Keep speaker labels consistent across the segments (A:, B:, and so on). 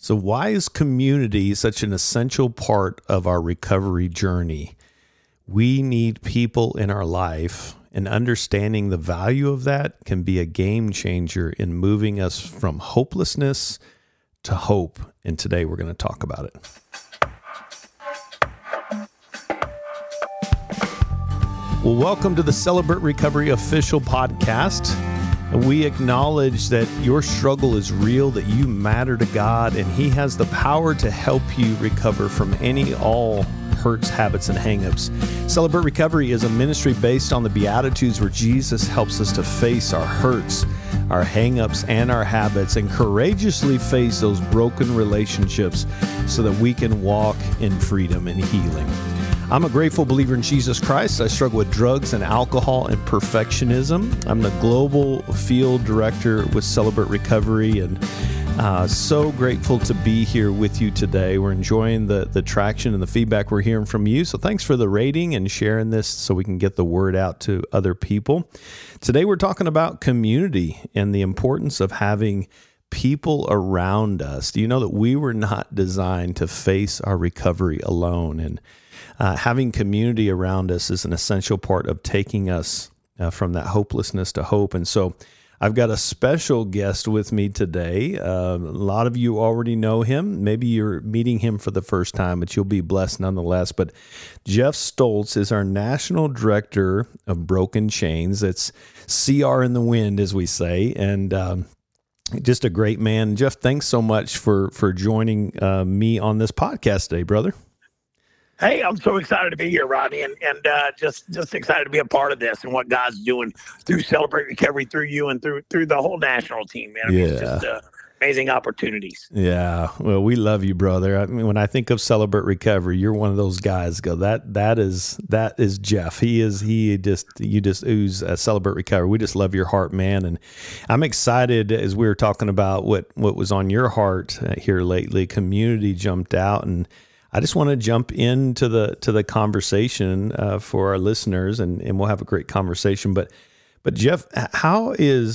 A: So why is community such an essential part of our recovery journey? We need people in our life, and understanding the value of that can be a game changer in moving us from hopelessness to hope. And today we're going to talk about it. Well, welcome to the Celebrate Recovery official podcast. We acknowledge that your struggle is real, that you matter to God, and He has the power to help you recover from all hurts, habits, and hangups. Celebrate Recovery is a ministry based on the Beatitudes where Jesus helps us to face our hurts, our hangups, and our habits, and courageously face those broken relationships so that we can walk in freedom and healing. I'm a grateful believer in Jesus Christ. I struggle with drugs and alcohol and perfectionism. I'm the global field director with Celebrate Recovery, and so grateful to be here with you today. We're enjoying the traction and the feedback we're hearing from you. So thanks for the rating and sharing this so we can get the word out to other people. Today we're talking about community and the importance of having people around us. Do you know that we were not designed to face our recovery alone? And having community around us is an essential part of taking us from that hopelessness to hope. And so I've got a special guest with me today. A lot of you already know him. Maybe you're meeting him for the first time, but you'll be blessed nonetheless. But Jeff Stoltz is our National Director of Broken Chains. It's CR in the wind, as we say. And just a great man. Jeff, thanks so much for joining me on this podcast today, brother.
B: Hey, I'm so excited to be here, Rodney, and just excited to be a part of this and what God's doing through Celebrate Recovery, through you, and through the whole national team, man. I mean, it's just amazing opportunities.
A: Yeah, well, we love you, brother. I mean, when I think of Celebrate Recovery, you're one of those guys. That is Jeff. You just ooze Celebrate Recovery. We just love your heart, man, and I'm excited as we were talking about what was on your heart here lately. Community jumped out, and I just want to jump into the conversation for our listeners, and we'll have a great conversation. But Jeff, how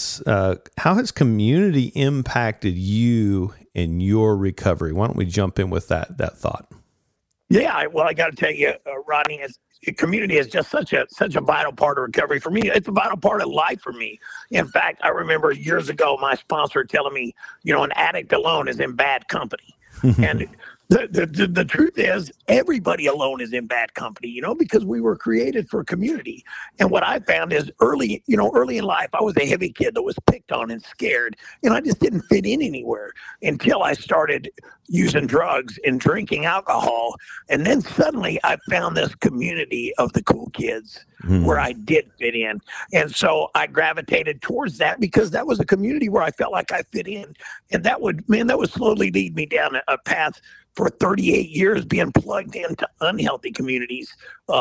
A: has community impacted you in your recovery? Why don't we jump in with that thought?
B: Yeah, well, I got to tell you, Rodney, community is just such a vital part of recovery for me. It's a vital part of life for me. In fact, I remember years ago my sponsor telling me, an addict alone is in bad company, and The truth is, everybody alone is in bad company, because we were created for community. And what I found is early in life, I was a heavy kid that was picked on and scared, and I just didn't fit in anywhere until I started using drugs and drinking alcohol. And then suddenly I found this community of the cool kids where I did fit in. And so I gravitated towards that because that was a community where I felt like I fit in. And that would slowly lead me down a path for 38 years being plugged into unhealthy communities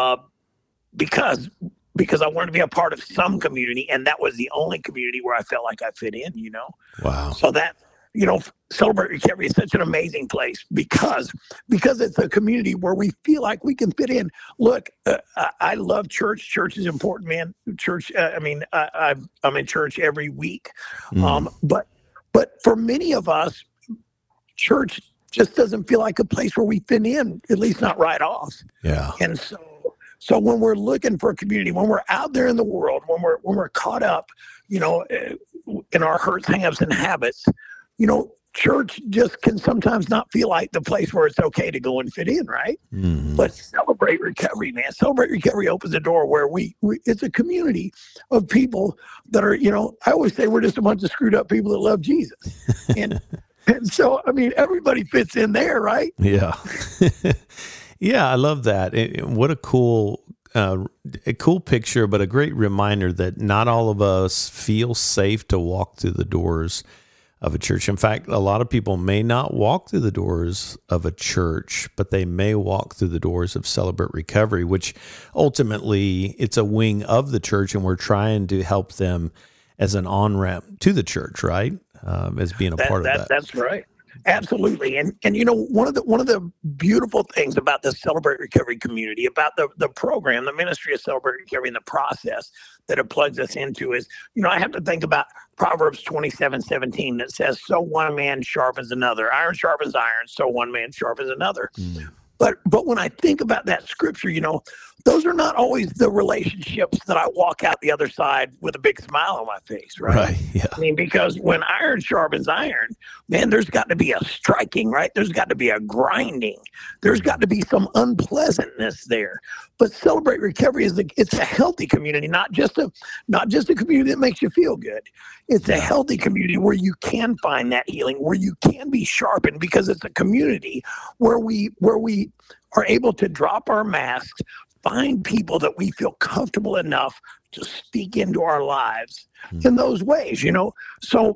B: because I wanted to be a part of some community, and that was the only community where I felt like I fit in,
A: Wow.
B: So that, Celebrate Recovery is such an amazing place because it's a community where we feel like we can fit in. Look, I love church. Church is important, man. Church, I'm in church every week. But for many of us, church just doesn't feel like a place where we fit in, at least not right off.
A: Yeah.
B: And so when we're looking for a community, when we're out there in the world, when we're caught up, in our hurts, hangups, and habits, church just can sometimes not feel like the place where it's okay to go and fit in, right? Mm-hmm. But Celebrate Recovery, man. Celebrate Recovery opens the door where we it's a community of people that are, I always say we're just a bunch of screwed up people that love Jesus. And so, everybody fits in there, right?
A: Yeah. Yeah, I love that. What a cool picture, but a great reminder that not all of us feel safe to walk through the doors of a church. In fact, a lot of people may not walk through the doors of a church, but they may walk through the doors of Celebrate Recovery, which ultimately it's a wing of the church, and we're trying to help them as an on-ramp to the church, right? As being a part of that.
B: That's right. Absolutely. And one of the beautiful things about the Celebrate Recovery community, about the program, the ministry of Celebrate Recovery, and the process that it plugs us into is, I have to think about Proverbs 27:17 that says, so one man sharpens another. Iron sharpens iron, so one man sharpens another. But when I think about that scripture, those are not always the relationships that I walk out the other side with a big smile on my face, right?
A: Right. Yeah.
B: I mean, because when iron sharpens iron, man, there's got to be a striking, right? There's got to be a grinding. There's got to be some unpleasantness there. But Celebrate Recovery it's a healthy community, not just a community that makes you feel good. It's a healthy community where you can find that healing, where you can be sharpened, because it's a community where we are able to drop our masks, find people that we feel comfortable enough to speak into our lives in those ways, So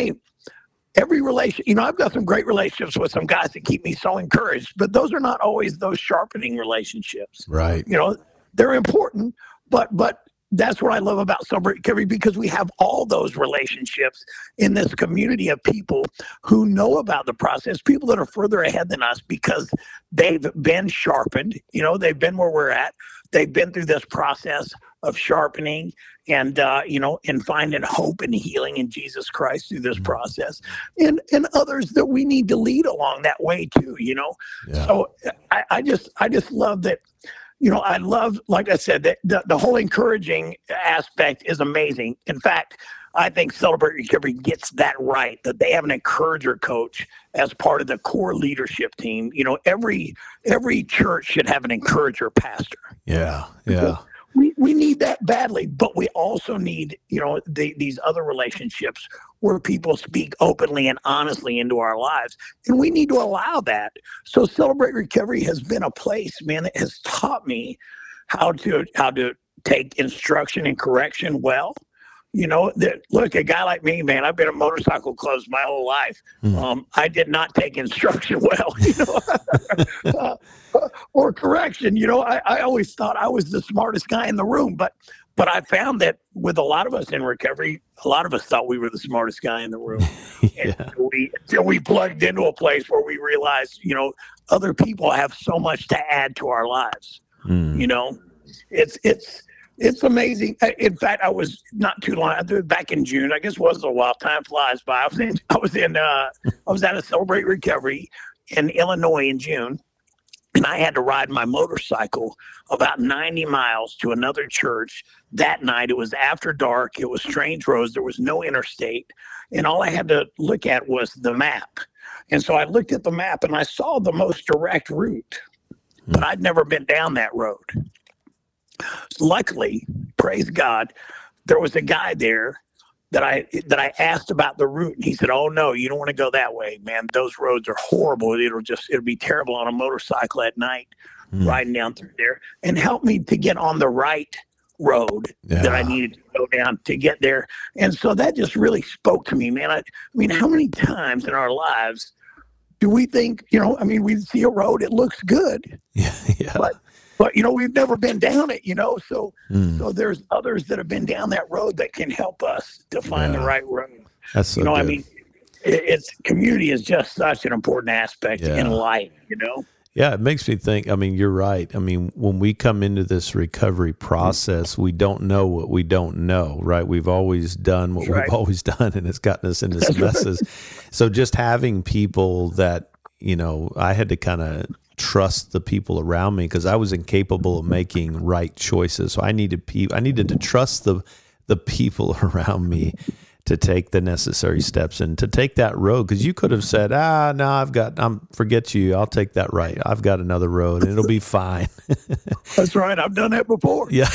B: every relation, I've got some great relationships with some guys that keep me so encouraged, but those are not always those sharpening relationships.
A: Right.
B: They're important, but that's what I love about Celebrate Recovery, because we have all those relationships in this community of people who know about the process, people that are further ahead than us because they've been sharpened. They've been where we're at. They've been through this process of sharpening and finding hope and healing in Jesus Christ through this process, and others that we need to lead along that way too, Yeah. So I just love that. I love, like I said, that the whole encouraging aspect is amazing. In fact, I think Celebrate Recovery gets that right, that they have an encourager coach as part of the core leadership team. Every church should have an encourager pastor.
A: Yeah, yeah.
B: We need that badly, but we also need, these other relationships where people speak openly and honestly into our lives. And we need to allow that. So Celebrate Recovery has been a place, man, that has taught me how to take instruction and correction well. Look, a guy like me, man, I've been in motorcycle clubs my whole life. I did not take instruction well, or correction. I always thought I was the smartest guy in the room, but I found that with a lot of us in recovery, a lot of us thought we were the smartest guy in the room.
A: Yeah.
B: Until we plugged into a place where we realized, other people have so much to add to our lives. It's amazing. In fact, I was not too long back in June. I guess it was a while. Time flies by. I was at a Celebrate Recovery in Illinois in June, and I had to ride my motorcycle about 90 miles to another church that night. It was after dark. It was strange roads. There was no interstate, and all I had to look at was the map. And so I looked at the map, and I saw the most direct route, but I'd never been down that road. Luckily, praise God, there was a guy there that I asked about the route, and he said, "Oh no, you don't want to go that way, man. Those roads are horrible. It'll be terrible on a motorcycle at night riding down through there." And helped me to get on the right road that I needed to go down to get there. And so that just really spoke to me, man. I mean, how many times in our lives do we think, we see a road, it looks good, but we've never been down it, so there's others that have been down that road that can help us to find the right road.
A: That's so good.
B: It's community is just such an important aspect in life,
A: Yeah, it makes me think, you're right. When we come into this recovery process, we don't know what we don't know, right? We've always done what we've always done, and it's gotten us into some messes. So just having people that, I had to kind of trust the people around me because I was incapable of making right choices. So I needed to trust the people around me to take the necessary steps and to take that road. Because you could have said, no, forget you. I'll take that right. I've got another road and it'll be fine.
B: That's right. I've done that before.
A: Yeah.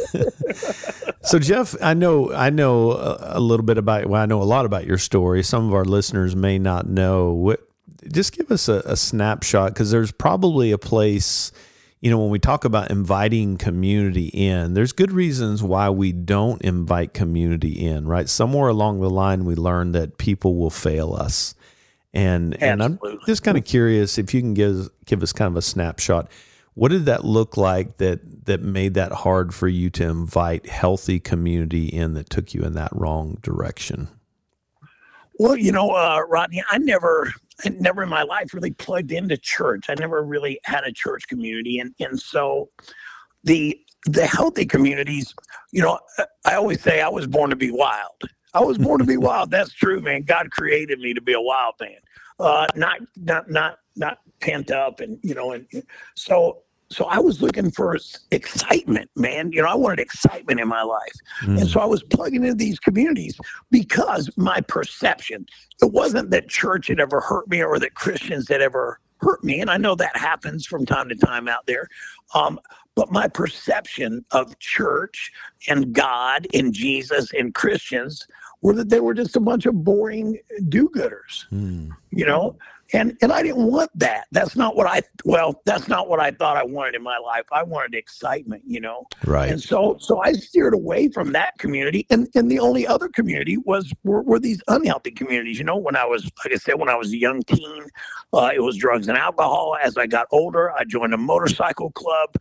A: So Jeff, I know a little bit I know a lot about your story. Some of our listeners may not know. Just give us a snapshot, because there's probably a place, when we talk about inviting community in, there's good reasons why we don't invite community in, right? Somewhere along the line, we learned that people will fail us. And I'm just kind of curious if you can give us kind of a snapshot. What did that look like that made that hard for you to invite healthy community in that took you in that wrong direction?
B: Well, Rodney, I never never in my life really plugged into church. I never really had a church community. And so the healthy communities, I always say I was born to be wild. I was born to be wild. That's true, man. God created me to be a wild man, not pent up, and so I was looking for excitement, man. I wanted excitement in my life, and so I was plugging into these communities because my perception, it wasn't that church had ever hurt me or that Christians had ever hurt me, and I know that happens from time to time out there. But my perception of church and God and Jesus and Christians were that they were just a bunch of boring do-gooders, And I didn't want that. That's not what I thought I wanted in my life. I wanted excitement,
A: Right.
B: And so I steered away from that community. And the only other community were these unhealthy communities. When I was, like I said, when I was a young teen, it was drugs and alcohol. As I got older, I joined a motorcycle club,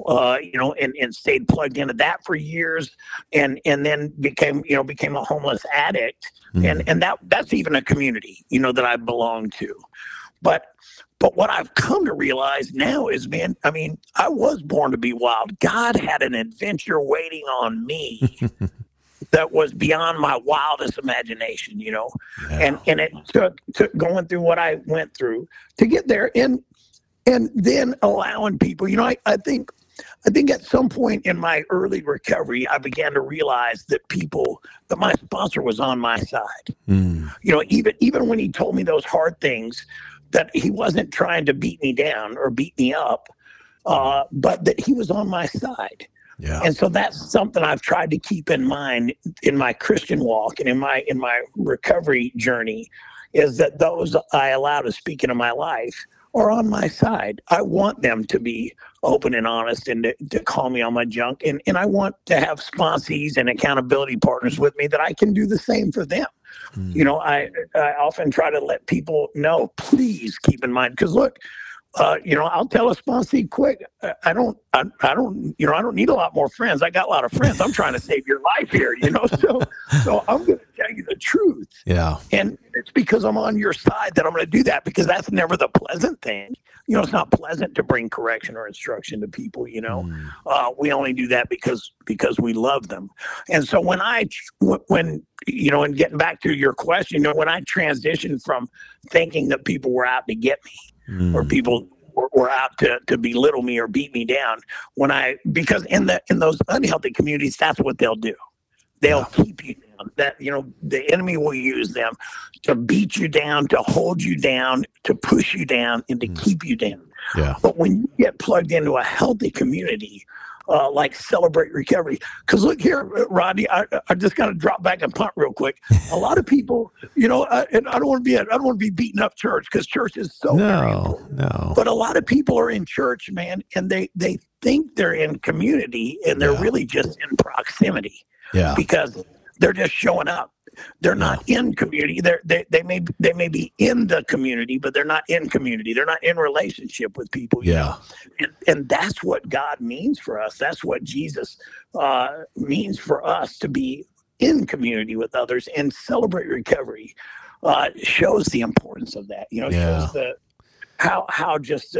B: and stayed plugged into that for years, and then became a homeless addict. And that's even a community, that I belong to. But what I've come to realize now is, man, I mean, I was born to be wild. God had an adventure waiting on me that was beyond my wildest imagination, Yeah. And it took going through what I went through to get there, and then allowing people, I think at some point in my early recovery, I began to realize that my sponsor was on my side. Even when he told me those hard things, that he wasn't trying to beat me down or beat me up, but that he was on my side.
A: Yeah.
B: And so that's something I've tried to keep in mind in my Christian walk and in my recovery journey, is that those I allow to speak into my life are on my side. I want them to be open and honest and to call me on my junk. And I want to have sponsees and accountability partners with me that I can do the same for them. I often try to let people know, please keep in mind, because look, I'll tell a sponsee quick, I don't need a lot more friends. I got a lot of friends. I'm trying to save your life here, so I'm going to tell you the truth.
A: Yeah.
B: And it's because I'm on your side that I'm going to do that, because that's never the pleasant thing. It's not pleasant to bring correction or instruction to people, we only do that because we love them. And so when and getting back to your question, when I transitioned from thinking that people were out to get me, or people were out to belittle me or beat me down, because in those unhealthy communities, that's what they'll do. They'll keep you down. That the enemy will use them to beat you down, to hold you down, to push you down, and to keep you down.
A: Yeah.
B: But when you get plugged into a healthy community, like Celebrate Recovery, because look here, Rodney, I just got to drop back and punt real quick. A lot of people, and I don't want to be beating up church, because church is so
A: no.
B: But a lot of people are in church, man, and they think they're in community, and they're really just in proximity.
A: Yeah.
B: Because they're just showing up. They're not in community. They may be in the community, but they're not in community. They're not in relationship with people.
A: Yeah.
B: And that's what God means for us. That's what Jesus means for us, to be in community with others. And Celebrate Recovery shows the importance of that. Shows how just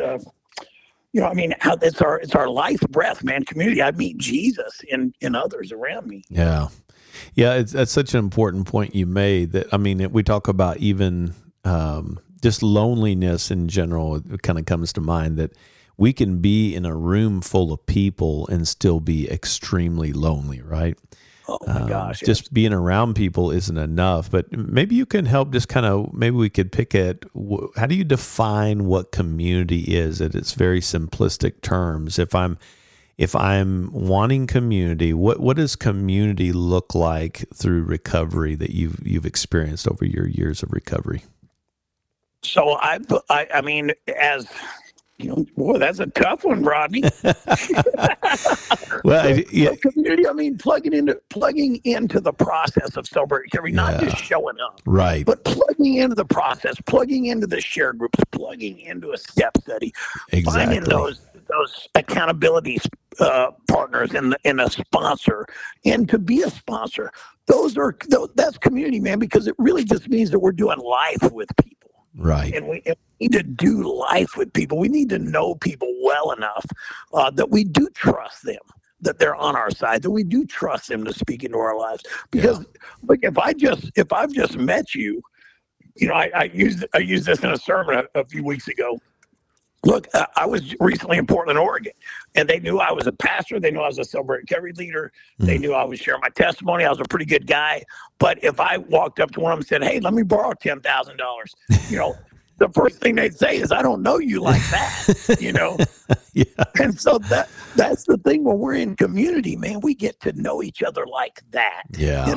B: how it's our life breath, man. Community. I meet Jesus in others around me.
A: Yeah. That's such an important point you made. That we talk about even just loneliness in general. It kind of comes to mind that we can be in a room full of people and still be extremely lonely, right?
B: Oh my gosh!
A: Just being around people isn't enough. But maybe you can help. Maybe we could pick at how do you define what community is at its very simplistic terms? If I'm wanting community, what does community look like through recovery that you've experienced over your years of recovery?
B: So I mean, as boy, that's a tough one, Rodney.
A: Well,
B: community. I mean, plugging into the process of Celebrate Recovery, not just showing up,
A: right?
B: But plugging into the process, plugging into the share groups, plugging into a step study,
A: exactly.
B: Finding those accountability partners and a sponsor, and to be a sponsor. That's community, man, because it really just means that we're doing life with people.
A: Right.
B: And we need to do life with people. We need to know people well enough that we do trust them, that they're on our side, that we do trust them to speak into our lives. Because look, if I've just met you, I used this in a sermon a few weeks ago. Look, I was recently in Portland, Oregon, and they knew I was a pastor. They knew I was a Celebrate Recovery leader. They knew I was sharing my testimony. I was a pretty good guy. But if I walked up to one of them and said, "Hey, let me borrow $10,000," the first thing they'd say is, "I don't know you like that,"
A: Yeah.
B: And so that's the thing when we're in community, man. We get to know each other like that.
A: Yeah.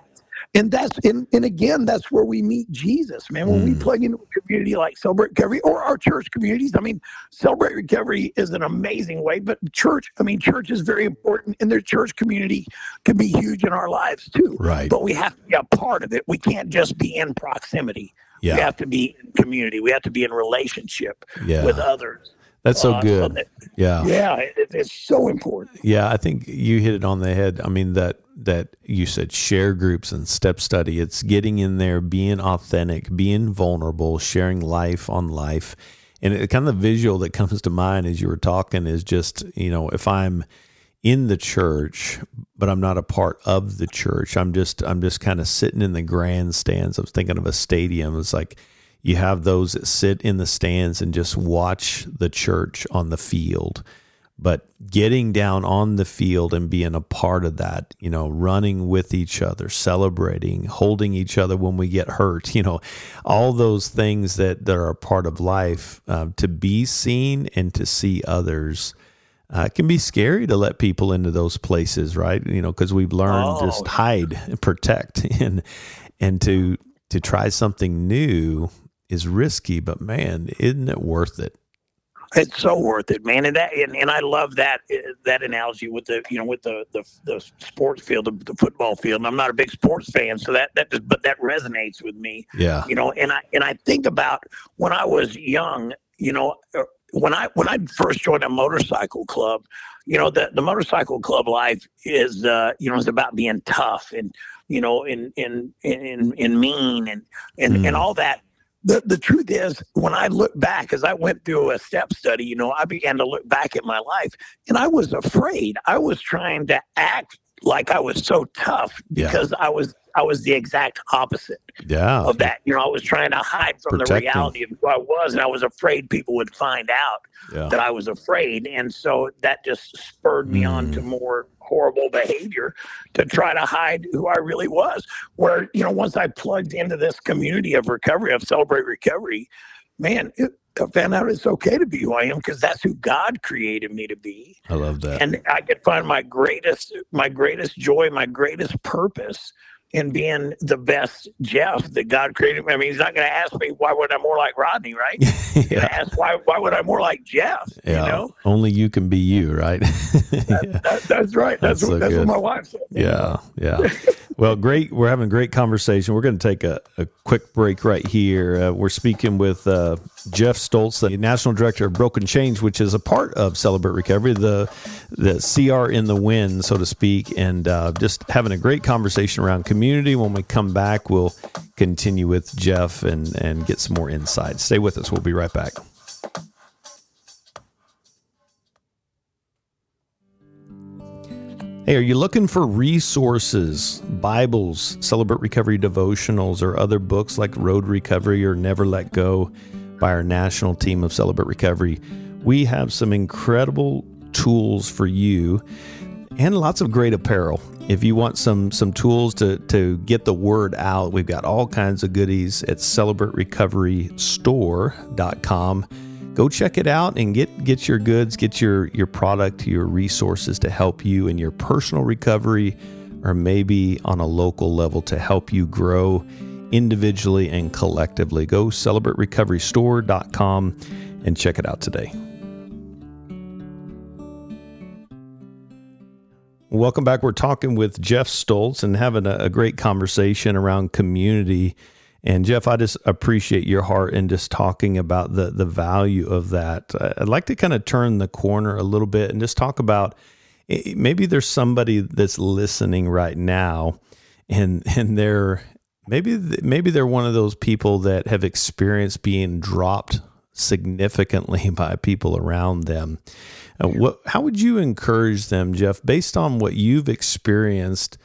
B: And again, that's where we meet Jesus, man. When we plug into a community like Celebrate Recovery or our church communities, I mean, Celebrate Recovery is an amazing way, but church is very important, and their church community can be huge in our lives too.
A: Right.
B: But we have to be a part of it. We can't just be in proximity.
A: Yeah.
B: We have to be in community. We have to be in relationship with others.
A: That's so good.
B: It's so important.
A: Yeah, I think you hit it on the head. I mean, that you said share groups and step study. It's getting in there, being authentic, being vulnerable, sharing life on life. And it kind of the visual that comes to mind as you were talking is just, if I'm in the church, but I'm not a part of the church, I'm just kind of sitting in the grandstands. I was thinking of a stadium. It's like, you have those that sit in the stands and just watch the church on the field. But getting down on the field and being a part of that, running with each other, celebrating, holding each other when we get hurt, all those things that are a part of life, to be seen and to see others, it can be scary to let people into those places, right? Because we've learned just hide and protect and to try something new is risky, but man, isn't it worth it?
B: It's so worth it, man. And I love that analogy with the sports field, the football field. And I'm not a big sports fan, so that resonates with me.
A: Yeah.
B: And I think about when I was young, when I first joined a motorcycle club, the motorcycle club life is is about being tough and and mean and all that. The truth is, when I look back, as I went through a step study, I began to look back at my life, and I was afraid. I was trying to act like I was so tough because I was the exact opposite of that. I was trying to hide from the reality of who I was, and I was afraid people would find out that I was afraid. And so that just spurred me on to more horrible behavior to try to hide who I really was. Where, once I plugged into this community of recovery, of Celebrate Recovery, man, I found out it's okay to be who I am because that's who God created me to be.
A: I love that.
B: And I could find my greatest joy, my greatest purpose in being the best Jeff that God created. I mean, he's not going to ask me, why would I more like Rodney, right? He's going to ask, why would I more like Jeff?
A: Yeah. Only you can be you, right?
B: That's right. That's what my wife said.
A: Yeah. Well, great. We're having a great conversation. We're going to take a quick break right here. We're speaking with Jeff Stoltz, the National Director of Broken Chains, which is a part of Celebrate Recovery, the CR in the win, so to speak, and just having a great conversation around community. When we come back, we'll continue with Jeff and get some more insights. Stay with us. We'll be right back. Hey, are you looking for resources, Bibles, Celebrate Recovery devotionals, or other books like Road Recovery or Never Let Go by our national team of Celebrate Recovery? We have some incredible tools for you and lots of great apparel. If you want some tools to get the word out, we've got all kinds of goodies at CelebrateRecoveryStore.com. Go check it out and get your goods, get your product, your resources to help you in your personal recovery, or maybe on a local level to help you grow individually and collectively. Go CelebrateRecoveryStore.com and check it out today. Welcome back. We're talking with Jeff Stoltz and having a great conversation around community. And Jeff, I just appreciate your heart in just talking about the value of that. I'd like to kind of turn the corner a little bit and just talk about maybe there's somebody that's listening right now and they're maybe they're one of those people that have experienced being dropped significantly by people around them. How would you encourage them, Jeff, based on what you've experienced?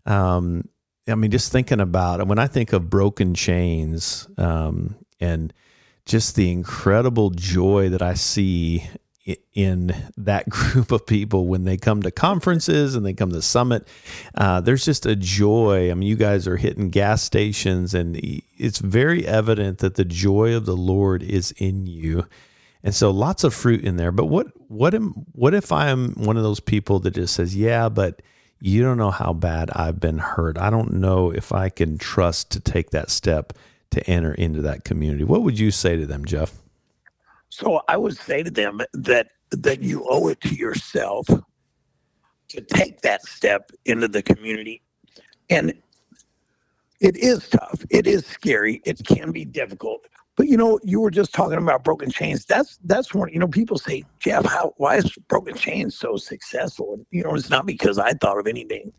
A: Just thinking about it, when I think of Broken Chains, and just the incredible joy that I see in that group of people when they come to conferences and they come to Summit, there's just a joy. I mean, you guys are hitting gas stations, and it's very evident that the joy of the Lord is in you. And so lots of fruit in there. But what if I'm one of those people that just says, yeah, but you don't know how bad I've been hurt. I don't know if I can trust to take that step to enter into that community. What would you say to them, Jeff?
B: So I would say to them that you owe it to yourself to take that step into the community. And it is tough. It is scary. It can be difficult. But, you were just talking about Broken Chains. That's one, people say, Jeff, why is Broken Chains so successful? And, it's not because I thought of anything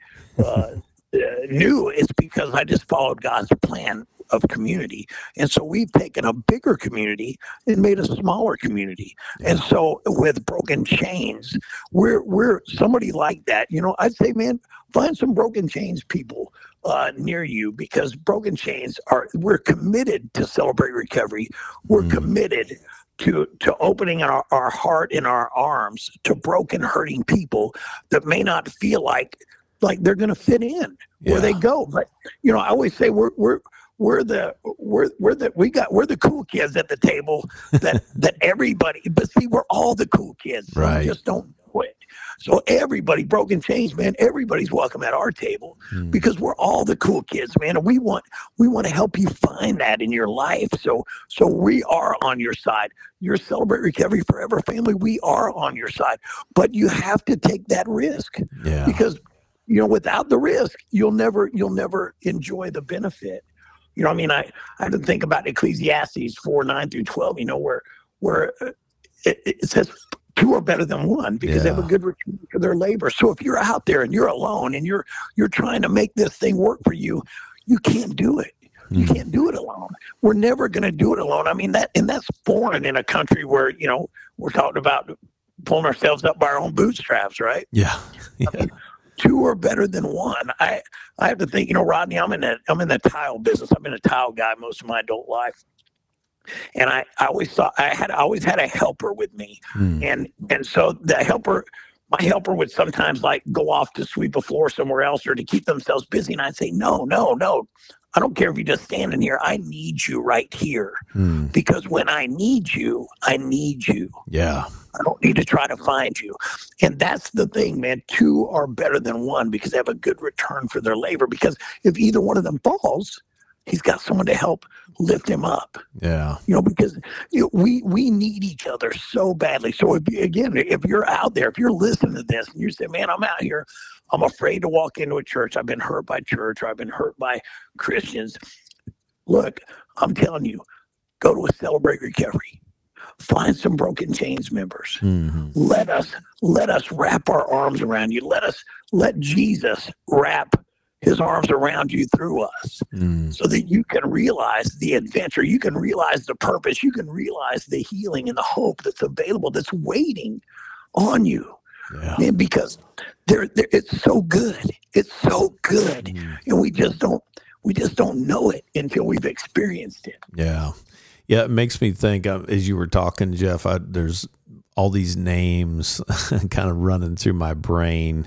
B: new. It's because I just followed God's plan of community. And so we've taken a bigger community and made a smaller community. And so with Broken Chains, we're somebody like that. I'd say, man, find some Broken Chains people near you, because Broken Chains we're committed to Celebrate Recovery. We're committed to opening our heart and our arms to broken, hurting people that may not feel like they're going to fit in where they go. But, I always say we're the cool kids at the table that everybody, but see, we're all the cool kids. So
A: right.
B: We just don't know it. So everybody, Broken Chains, man, everybody's welcome at our table because we're all the cool kids, man. And we want to help you find that in your life. So we are on your side. Your Celebrate Recovery Forever family, we are on your side. But you have to take that risk because, without the risk, you'll never enjoy the benefit. I have to think about Ecclesiastes 4:9-12, where it says, two are better than one because they have a good return for their labor. So if you're out there and you're alone and you're trying to make this thing work for you, you can't do it. You can't do it alone. We're never going to do it alone. I mean, that's foreign in a country where, we're talking about pulling ourselves up by our own bootstraps, right?
A: Yeah.
B: I mean, two are better than one. I have to think, Rodney, I'm in the tile business. I've been a tile guy most of my adult life. And I always thought I always had a helper with me. And so my helper would sometimes go off to sweep a floor somewhere else or to keep themselves busy. And I'd say, no. I don't care if you're just standing here. I need you right here because when I need you, I need you.
A: Yeah.
B: I don't need to try to find you. And that's the thing, man. Two are better than one because they have a good return for their labor. Because if either one of them falls, he's got someone to help lift him up.
A: Yeah.
B: Because we need each other so badly. So if you're out there, if you're listening to this and you say, man, I'm out here, I'm afraid to walk into a church. I've been hurt by church, or I've been hurt by Christians. Look, I'm telling you, go to a Celebrate Recovery. Find some Broken Chains members. Let us wrap our arms around you. Let Jesus wrap his arms around you through us so that you can realize the adventure, you can realize the purpose, you can realize the healing and the hope that's available, that's waiting on you. Man, because it's so good. It's so good. And we just don't know it until we've experienced it.
A: Yeah. Yeah. It makes me think as you were talking, Jeff, there's all these names kind of running through my brain.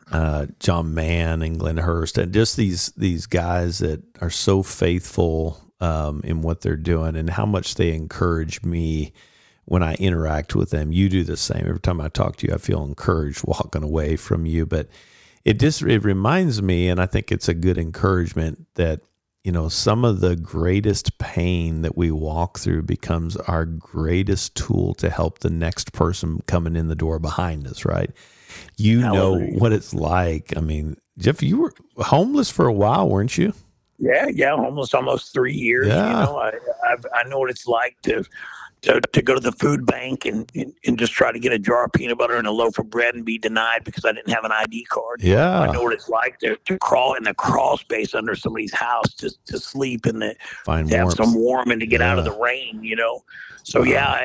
A: John Mann and Glenn Hurst, and just these guys that are so faithful in what they're doing and how much they encourage me when I interact with them. You do the same. Every time I talk to you, I feel encouraged walking away from you. But it reminds me, and I think it's a good encouragement, that some of the greatest pain that we walk through becomes our greatest tool to help the next person coming in the door behind us, right? You
B: Hallelujah.
A: know what it's like. I mean, Jeff, you were homeless for a while, weren't you?
B: Yeah, almost 3 years.
A: Yeah.
B: I know what it's like to to go to the food bank and just try to get a jar of peanut butter and a loaf of bread and be denied because I didn't have an ID card.
A: Yeah.
B: I know what it's like to crawl in the crawl space under somebody's house to sleep and to have some warm and to get out of the rain, So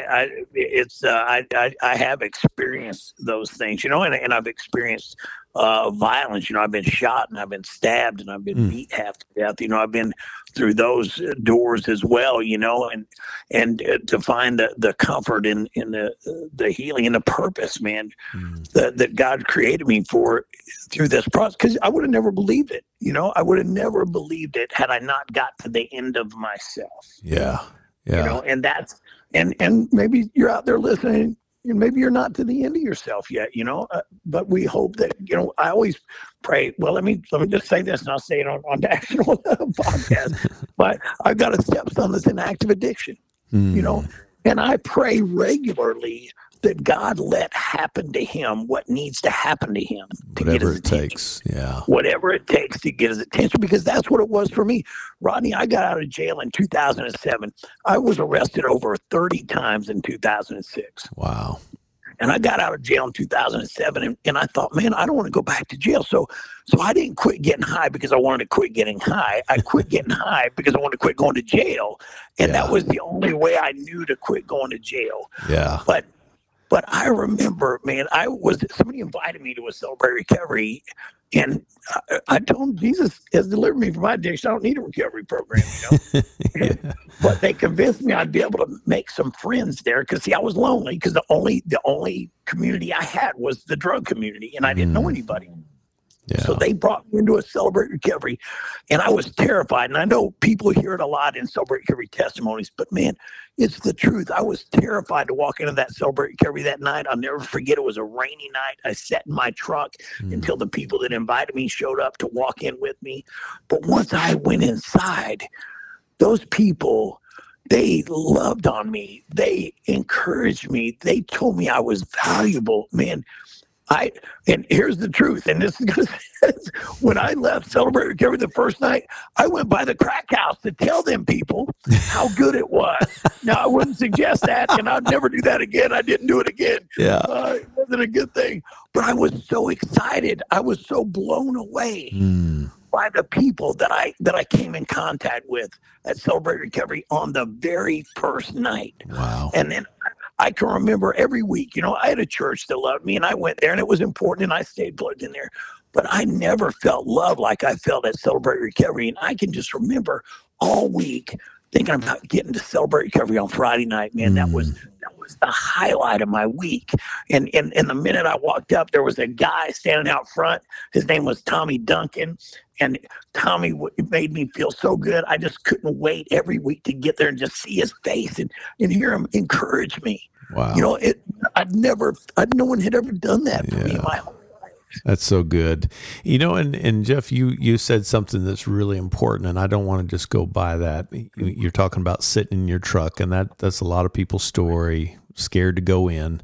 B: I have experienced those things, and I've experienced violence. I've been shot and I've been stabbed and I've been beat half to death. I've been through those doors as well, and to find the comfort in the healing and the purpose, man, that God created me for through this process. Because I would have never believed it. I would have never believed it had I not got to the end of myself.
A: Yeah. Yeah.
B: And that's and maybe you're out there listening. And maybe you're not to the end of yourself yet, but we hope that, I always pray. Well, let me just say this, and I'll say it on national podcast, but I've got a stepson that's in active addiction, and I pray regularly that God let happen to him what needs to happen to him to get his attention.
A: Takes. Yeah.
B: Whatever it takes to get his attention, because that's what it was for me. Rodney, I got out of jail in 2007. I was arrested over 30 times in 2006.
A: Wow.
B: And I got out of jail in 2007, and I thought, man, I don't want to go back to jail. So I didn't quit getting high because I wanted to quit getting high. I quit getting high because I wanted to quit going to jail. And that was the only way I knew to quit going to jail.
A: Yeah.
B: But I remember, man, somebody invited me to a Celebrate Recovery, and I told them Jesus has delivered me from my addiction. I don't need a recovery program, But they convinced me I'd be able to make some friends there because, see, I was lonely because the only community I had was the drug community, and I didn't know anybody. Yeah. So they brought me into a Celebrate Recovery, and I was terrified. And I know people hear it a lot in Celebrate Recovery testimonies, but man, it's the truth. I was terrified to walk into that Celebrate Recovery that night. I'll never forget. It was a rainy night. I sat in my truck until the people that invited me showed up to walk in with me. But once I went inside, those people, they loved on me. They encouraged me. They told me I was valuable, man. And here's the truth, and this is going to when I left Celebrate Recovery the first night, I went by the crack house to tell them people how good it was. Now, I wouldn't suggest that, and I'd never do that again. I didn't do it again.
A: Yeah.
B: It wasn't a good thing. But I was so excited. I was so blown away by the people that I came in contact with at Celebrate Recovery on the very first night.
A: Wow.
B: And then I can remember every week, I had a church that loved me, and I went there, and it was important, and I stayed plugged in there. But I never felt love like I felt at Celebrate Recovery. And I can just remember all week thinking about getting to Celebrate Recovery on Friday night. Man, that was the highlight of my week. And the minute I walked up, there was a guy standing out front. His name was Tommy Duncan. And Tommy made me feel so good. I just couldn't wait every week to get there and just see his face and hear him encourage me.
A: Wow.
B: No one had ever done that for me in my whole life.
A: That's so good. And Jeff, you said something that's really important, and I don't want to just go by that. You're talking about sitting in your truck, and that's a lot of people's story, scared to go in.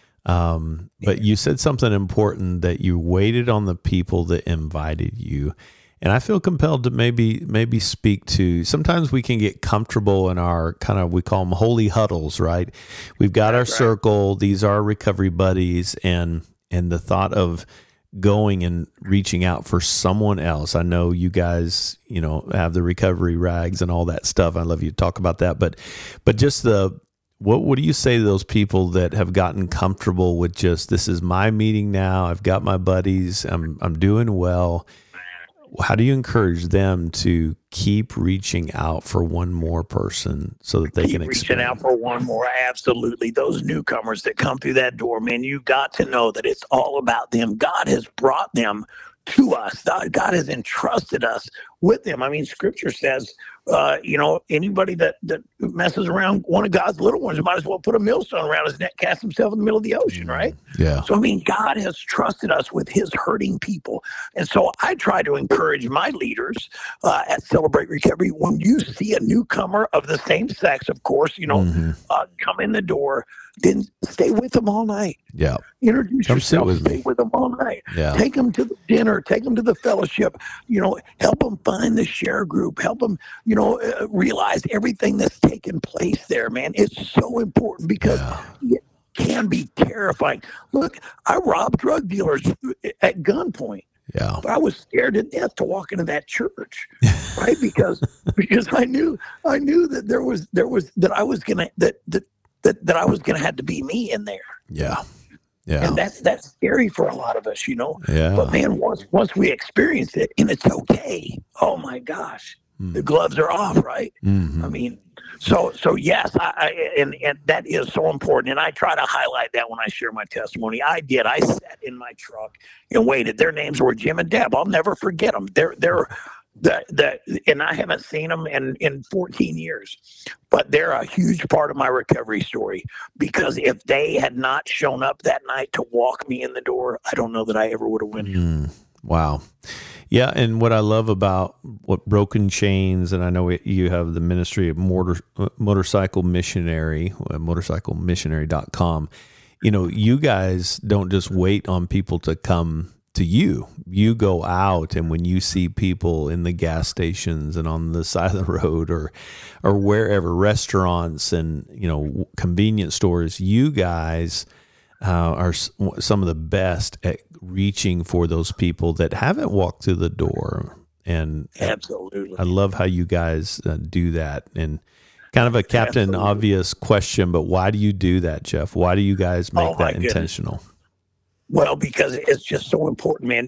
A: But you said something important, that you waited on the people that invited you. And I feel compelled to maybe speak to, sometimes we can get comfortable in our kind of, we call them holy huddles, right? We've got our circle. These are our recovery buddies, and the thought of going and reaching out for someone else. I know you guys, have the recovery rags and all that stuff. I love you to talk about that, but just what do you say to those people that have gotten comfortable with just, this is my meeting now. I've got my buddies. I'm doing well. How do you encourage them to keep reaching out for one more person so that they can expand?
B: Reaching out for one more, absolutely. Those newcomers that come through that door, man, you got to know that it's all about them. God has brought them to us. God has entrusted us with them. I mean, Scripture says, anybody that messes around one of God's little ones might as well put a millstone around his neck, cast himself in the middle of the ocean, right?
A: Yeah.
B: So, I mean, God has trusted us with his hurting people. And so I try to encourage my leaders at Celebrate Recovery, when you see a newcomer of the same sex, of course, come in the door, then stay with them all night.
A: Yeah.
B: Introduce yourself, stay with them all night.
A: Yeah.
B: Take them to the dinner, take them to the fellowship, help them find the share group, help them, realize everything that's taken place there, man. It's so important because it can be terrifying. Look, I robbed drug dealers at gunpoint.
A: Yeah.
B: But I was scared to death to walk into that church, right? Because I knew that I was gonna have to be me in there.
A: Yeah. Yeah.
B: And that's scary for a lot of us,
A: Yeah.
B: But man, once we experience it and it's okay, oh my gosh, the gloves are off, right?
A: Mm-hmm.
B: I mean, so yes, and that is so important. And I try to highlight that when I share my testimony. I sat in my truck and waited. Their names were Jim and Deb. I'll never forget them. And I haven't seen them in 14 years, but they're a huge part of my recovery story, because if they had not shown up that night to walk me in the door, I don't know that I ever would have went in.
A: Wow. Yeah. And what I love about what Broken Chains, and I know you have the ministry of Motorcycle Missionary, motorcyclemissionary.com. You guys don't just wait on people to come to you. You go out, and when you see people in the gas stations and on the side of the road or wherever, restaurants and, convenience stores, you guys are some of the best at reaching for those people that haven't walked through the door. And
B: absolutely,
A: I love how you guys do that. And kind of a Captain Obvious question, but why do you do that, Jeff? Why do you guys make that intentional?
B: Well, because it's just so important, man.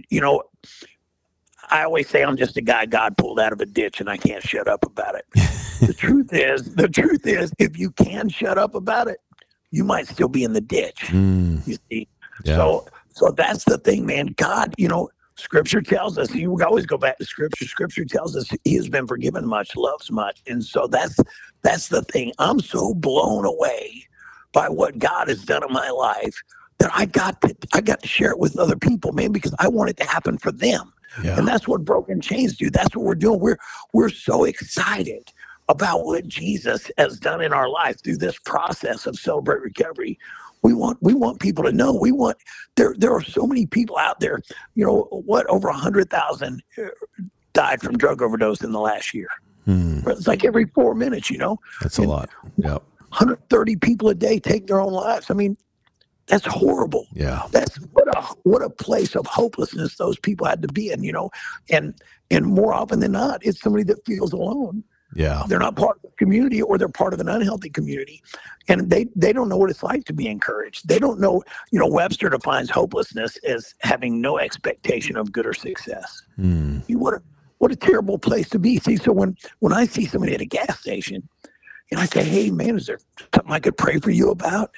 B: I always say I'm just a guy God pulled out of a ditch, and I can't shut up about it. The truth is, if you can shut up about it, you might still be in the ditch. You see? Yeah. So that's the thing, man. God, Scripture tells us, we always go back to Scripture. Scripture tells us He has been forgiven much, loves much. And so that's the thing. I'm so blown away by what God has done in my life that I got to share it with other people, man, because I want it to happen for them. Yeah. And that's what Broken Chains do. That's what we're doing. We're so excited about what Jesus has done in our life through this process of Celebrate Recovery. We want people to know. There are so many people out there. Over 100,000 died from drug overdose in the last year. It's like every 4 minutes.
A: That's a lot. Yep.
B: 130 people a day take their own lives. I mean, that's horrible.
A: Yeah.
B: That's what a place of hopelessness those people had to be in. And more often than not, it's somebody that feels alone.
A: Yeah.
B: They're not part of the community, or they're part of an unhealthy community. And they don't know what it's like to be encouraged. They don't know, Webster defines hopelessness as having no expectation of good or success. What a terrible place to be. See, so when I see somebody at a gas station and I say, hey, man, is there something I could pray for you about?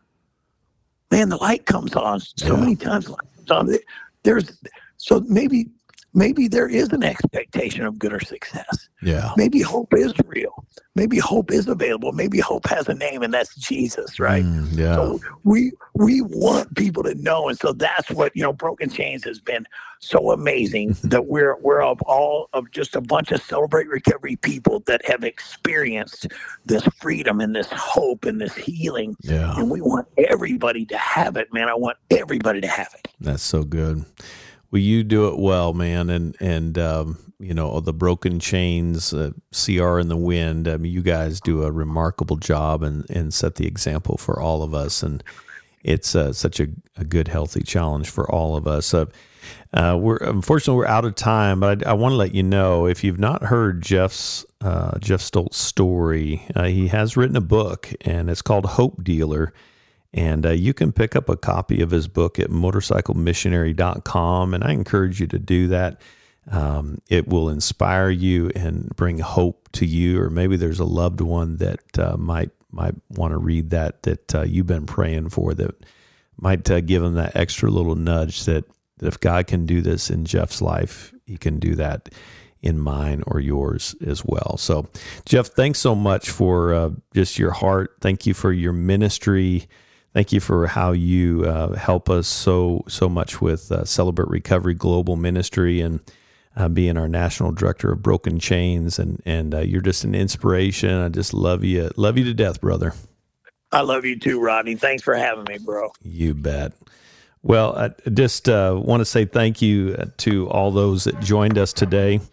B: Man, the light comes on so many times. The light comes on. So maybe there is an expectation of good or success.
A: Yeah.
B: Maybe hope is real. Maybe hope is available. Maybe hope has a name, and that's Jesus, right?
A: Yeah.
B: So we want people to know, and so that's what Broken Chains has been so amazing that we're of just a bunch of Celebrate Recovery people that have experienced this freedom and this hope and this healing.
A: Yeah.
B: And we want everybody to have it, man. I want everybody to have it.
A: That's so good. Well, you do it well, man, and the Broken Chains, CR in the Wind. I mean, you guys do a remarkable job and set the example for all of us, and it's such a good, healthy challenge for all of us. Unfortunately we're out of time, but I want to let you know, if you've not heard Jeff Stoltz's story, he has written a book, and it's called Hope Dealer. And you can pick up a copy of his book at motorcyclemissionary.com, and I encourage you to do that. It will inspire you and bring hope to you, or maybe there's a loved one that might want to read that you've been praying for, that might give them that extra little nudge that if God can do this in Jeff's life, He can do that in mine or yours as well. So, Jeff, thanks so much for just your heart. Thank you for your ministry. Thank you for how you help us so much with Celebrate Recovery Global Ministry, and being our national director of Broken Chains. And you're just an inspiration. I just love you to death, brother.
B: I love you too, Rodney. Thanks for having me, bro.
A: You bet. Well, I just want to say thank you to all those that joined us today.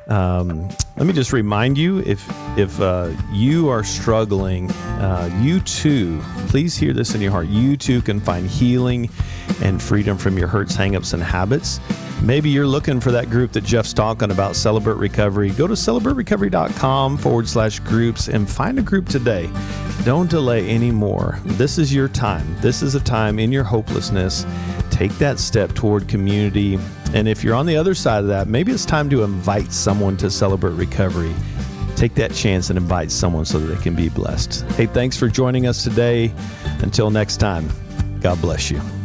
A: Let me just remind you, if you are struggling, you too, please hear this in your heart. You too can find healing and freedom from your hurts, hangups, and habits. Maybe you're looking for that group that Jeff's talking about, Celebrate Recovery. Go to celebraterecovery.com/groups and find a group today. Don't delay anymore. This is your time. This is a time in your hopelessness. Take that step toward community. And if you're on the other side of that, maybe it's time to invite someone to Celebrate Recovery. Take that chance and invite someone so that they can be blessed. Hey, thanks for joining us today. Until next time, God bless you.